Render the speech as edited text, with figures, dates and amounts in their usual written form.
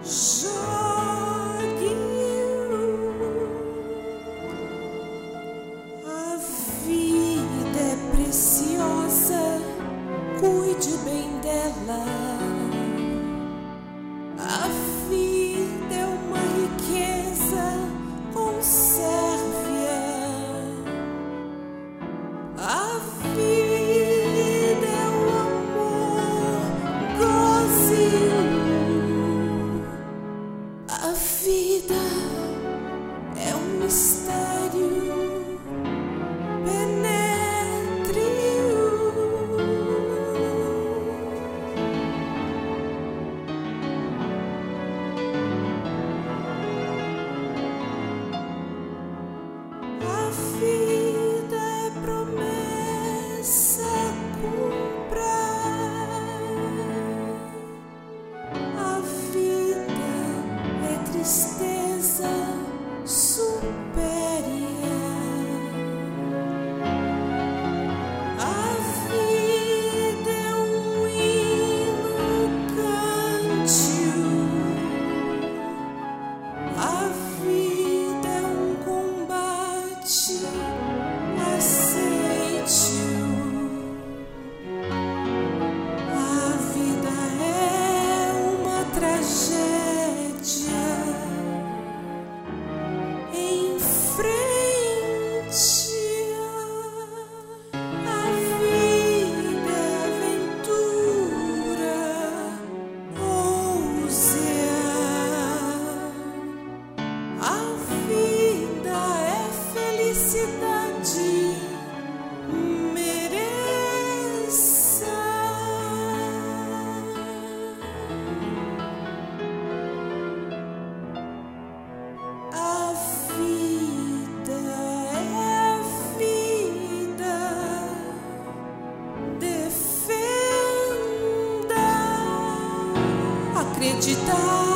Jogue a vida é preciosa, cuide bem dela. A vida é uma riqueza, conserve-a. A vida é o amor, goze-o. A vida é um mistério, penetre-o. A vida é promessa, cumpra. A vida é tristeza, supere-a. A vida é um hino, cante-o. A vida é um combate, aceite-o. A vida é uma tragédia, enfrente-a. A vida é aventura, ouse-a. A vida é felicidade, mereça. A vida é vida, defenda. Acreditar